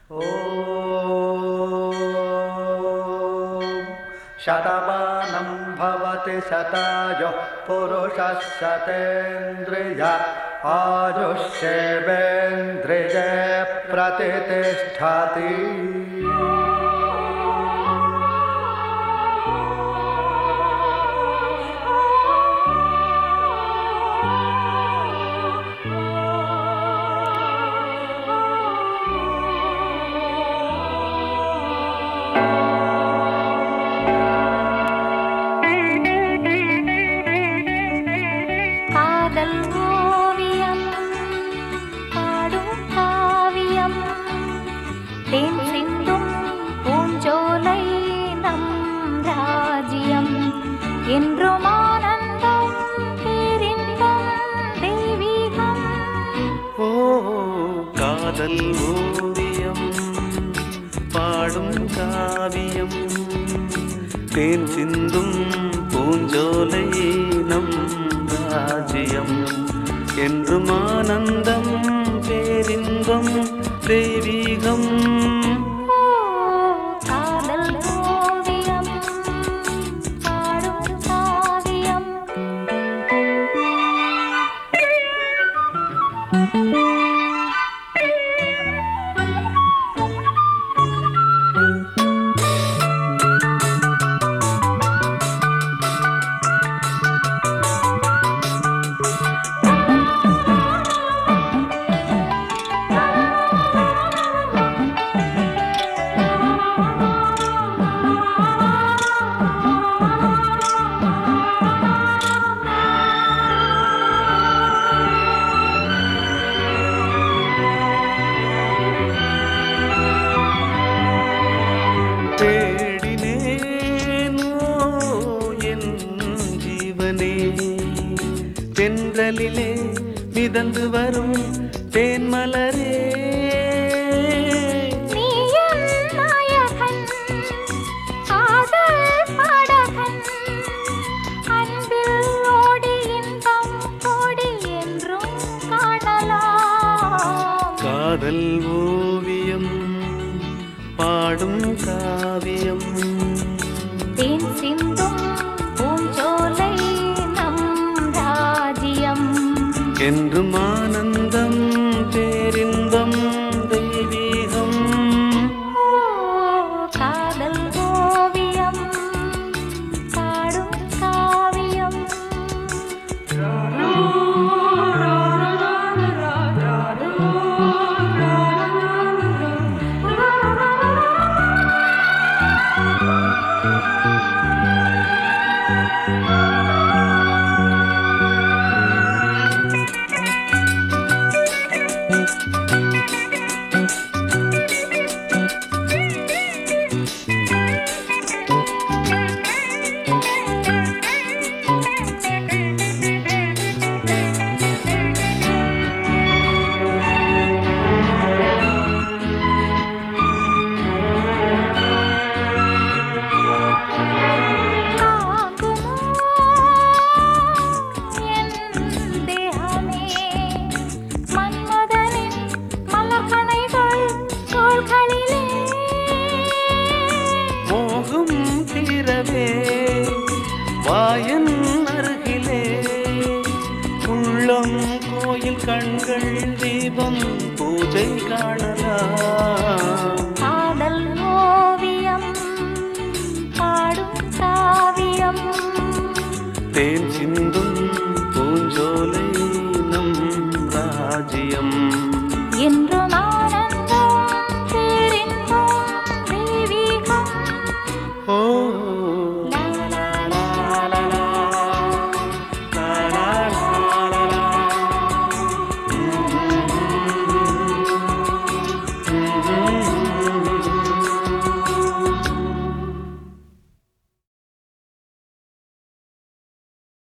शतमानं भवति शतायुः पुरुषः शतेन्द्रिय आयुष्येवेन्द्रिये प्रतितिष्ठति। தேன் சிந்தும் பூஞ்சோலை நம் ராஜ்யம் என்றும் ஆனந்தம் பேரின்பம் தெய்வீகம். ஓ காதல் ஓவியம் பாடும் காவியம் தேன் சிந்தும் பூஞ்சோலை நம் ராஜ்யம் என்றும் ஆனந்தம் பேரின்பம் தெய்வீகம். காதல் ஓவியம் பாடும் காவியம். தேடினேனோ என் ஜீவனே தென்றலிலே மிதந்து வரும் தேன்மலரே. காதல் ஓவியம் பாடும் காவியம் தேன் சிந்தும் பூஞ்சோலை நம் ராஜ்யம் என்றும் ஆனந்தம் பேரின்